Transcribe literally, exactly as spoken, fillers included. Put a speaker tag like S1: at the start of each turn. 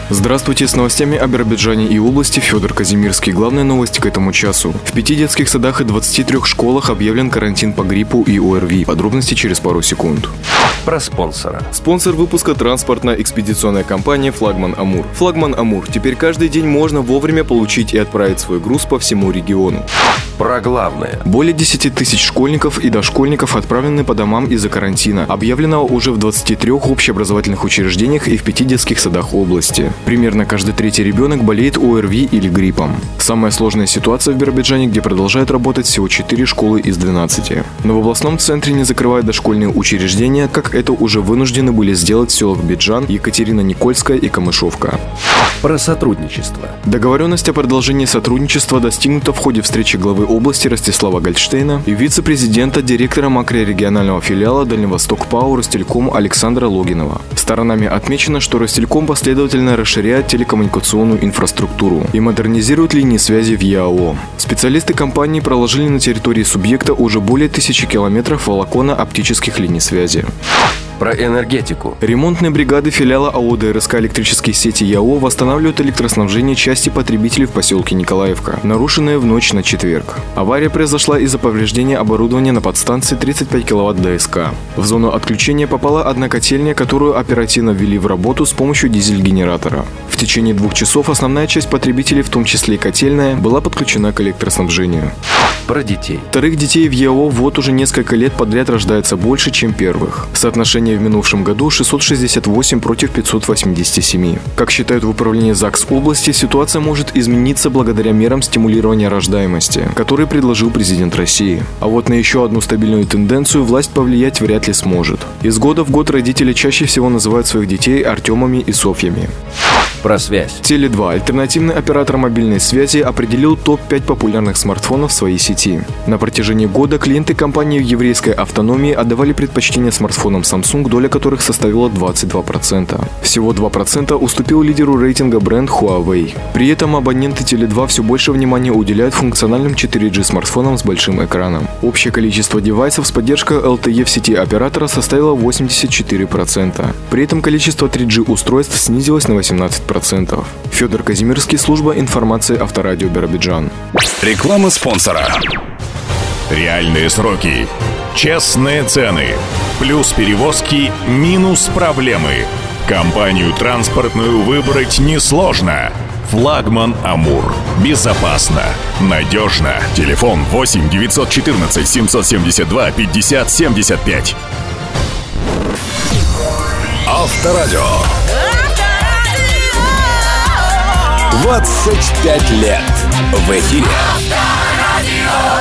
S1: Здравствуйте, с новостями о Биробиджане и области Федор Казимирский. Главные новости к этому часу. В пяти детских садах и двадцати трёх школах объявлен карантин по гриппу и ОРВИ. Подробности через пару секунд.
S2: Про спонсора.
S1: Спонсор выпуска — транспортно-экспедиционная компания «Флагман Амур». «Флагман Амур» — теперь каждый день можно вовремя получить и отправить свой груз по всему региону.
S2: Про главное.
S1: Более десяти тысяч школьников и дошкольников отправлены по домам из-за карантина, объявленного уже в двадцати трёх общеобразовательных учреждениях и в пяти детских садах области. Примерно каждый третий ребенок болеет ОРВИ или гриппом. Самая сложная ситуация в Биробиджане, где продолжают работать всего четыре школы из двенадцати. Но в областном центре не закрывают дошкольные учреждения, как это уже вынуждены были сделать в селах Биджан, Екатерина-Никольская и Камышовка.
S2: Про сотрудничество.
S1: Договоренность о продолжении сотрудничества достигнута в ходе встречи главы области Ростислава Гольдштейна и вице-президента, директора макрорегионального филиала Дальневосток ПАО Ростелеком Александра Логинова. Сторонами отмечено, что Ростелеком последовательно расширяет телекоммуникационную инфраструктуру и модернизирует линии связи в ЕАО. Специалисты компании проложили на территории субъекта уже более тысячи километров волоконно-оптических линий связи.
S2: Про энергетику.
S1: Ремонтные бригады филиала АО ДРСК «Электрические сети» ЯО восстанавливают электроснабжение части потребителей в поселке Николаевка, нарушенное в ночь на четверг. Авария произошла из-за повреждения оборудования на подстанции тридцать пять киловатт ДСК. В зону отключения попала одна котельня, которую оперативно ввели в работу с помощью дизель-генератора. В течение двух часов основная часть потребителей, в том числе и котельная, была подключена к электроснабжению.
S2: Про детей.
S1: Вторых детей в ЕАО вот уже несколько лет подряд рождается больше, чем первых. Соотношение в минувшем году шестьсот шестьдесят восемь против пятисот восьмидесяти семи. Как считают в управлении ЗАГС области, ситуация может измениться благодаря мерам стимулирования рождаемости, которые предложил президент России. А вот на еще одну стабильную тенденцию власть повлиять вряд ли сможет. Из года в год родители чаще всего называют своих детей Артемами и Софьями.
S2: Про связь.
S1: Теле два, альтернативный оператор мобильной связи, определил топ пять популярных смартфонов в своей сети. На протяжении года клиенты компании еврейской автономии отдавали предпочтение смартфонам Samsung, доля которых составила двадцать два процента. Всего два процента уступил лидеру рейтинга бренд Huawei. При этом абоненты Теле два все больше внимания уделяют функциональным четыре джи смартфонам с большим экраном. Общее количество девайсов с поддержкой эл ти и в сети оператора составило восемьдесят четыре процента. При этом количество три джи устройств снизилось на восемнадцать процентов. Федор Казимирский, служба информации Авторадио Биробиджан.
S3: Реклама спонсора. Реальные сроки, честные цены, плюс перевозки, минус проблемы. Компанию транспортную выбрать несложно. Флагман Амур. Безопасно, надежно. Телефон восемь девятьсот четырнадцать семьсот семьдесят два пятьдесят семьдесят пять. Авторадио. двадцать пять лет в эфире.